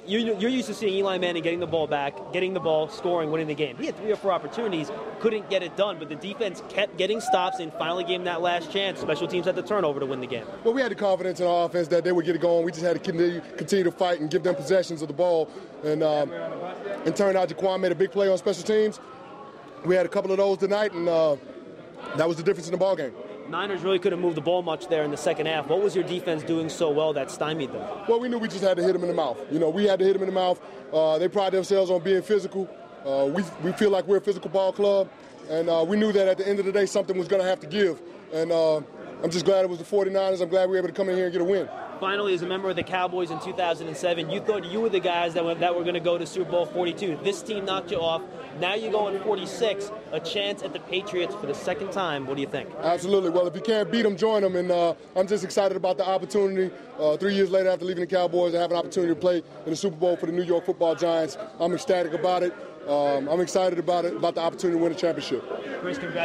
you're used to seeing Eli Manning getting the ball back, getting the ball, scoring, winning the game. He had 3 or 4 opportunities, couldn't get it done, but the defense kept getting stops and finally gave him that last chance. Special teams had the turnover to win the game. Well, we had the confidence in our offense that they would get it going. We just had to continue to fight and give them possessions of the ball. And it turned out Jaquan made a big play on special teams. We had a couple of those tonight, and that was the difference in the ball game. Niners really couldn't move the ball much there in the second half. What was your defense doing so well that stymied them? Well, we knew we just had to hit them in the mouth. We had to hit them in the mouth. They pride themselves on being physical. We feel like we're a physical ball club, and we knew that at the end of the day something was going to have to give. And I'm just glad it was the 49ers. I'm glad we were able to come in here and get a win. Finally, as a member of the Cowboys in 2007, you thought you were the guys that were going to go to Super Bowl 42. This team knocked you off. Now you go in 46, a chance at the Patriots for the second time. What do you think? Absolutely. Well, if you can't beat them, join them. And I'm just excited about the opportunity. 3 years later, after leaving the Cowboys, I have an opportunity to play in the Super Bowl for the New York Football Giants. I'm ecstatic about it. I'm excited about the opportunity to win a championship. Chris, congratulations.